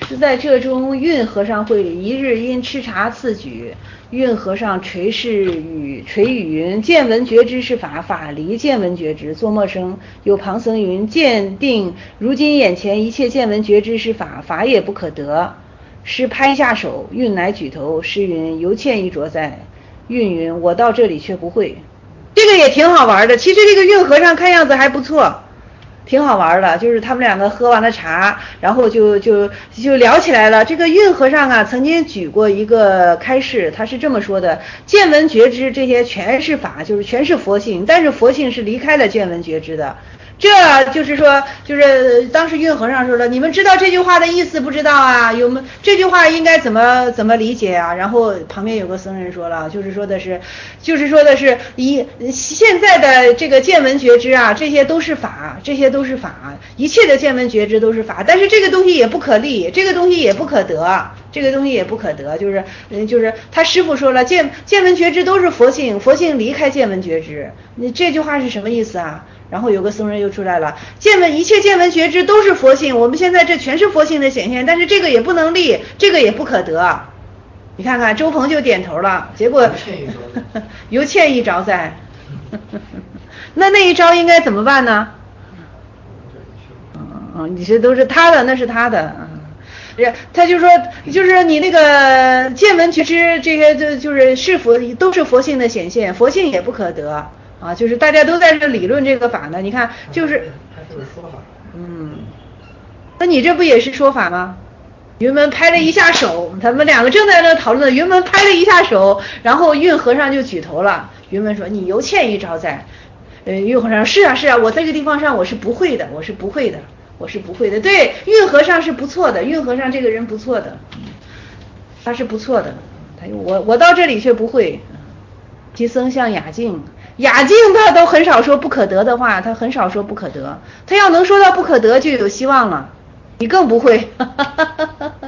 是在这中，运和尚会里，一日因吃茶次举，运和尚垂语云：见闻觉知是法，法离见闻觉知。作默声。有旁僧云：见定如今眼前一切见闻觉知是法，法也不可得。师拍下手，运乃举头。师云：犹欠一着在。运云：我到这里却不会。这个也挺好玩的，其实这个运和尚看样子还不错。挺好玩的，就是他们两个喝完了茶，然后就聊起来了。这个运和尚啊，曾经举过一个开示，他是这么说的：见闻觉知这些全是法，就是全是佛性，但是佛性是离开了见闻觉知的。这就是说，就是当时运和尚说了，你们知道这句话的意思不知道啊？有没这句话应该怎么理解啊？然后旁边有个僧人说了，就是说的是现在的这个见闻觉知啊，这些都是法，这些都是法，一切的见闻觉知都是法，但是这个东西也不可立，这个东西也不可得，这个东西也不可得，就是他师父说了，见闻觉知都是佛性，佛性离开见闻觉知，你这句话是什么意思啊？然后有个僧人又出来了，一切见闻觉知都是佛性，我们现在这全是佛性的显现，但是这个也不能立，这个也不可得。你看看周鹏就点头了，结果犹欠一着在。那一招应该怎么办呢？你这都是他的，那是他的。他就说，就是你那个见闻觉知这些，就是佛都是佛性的显现，佛性也不可得啊。就是大家都在这理论这个法呢，你看就是他是说法。 那你这不也是说法吗？云门拍了一下手，他们两个正在那讨论，云门拍了一下手，然后运和尚就举头了。云门说：“你犹欠一招在。”运和尚说：“是啊，我在这个地方上我是不会的，我是不会的。”对，运和尚是不错的，运和尚这个人不错的，他是不错的。我到这里却不会。其僧像雅静他都很少说不可得的话，他很少说不可得，他要能说到不可得就有希望了。你更不会。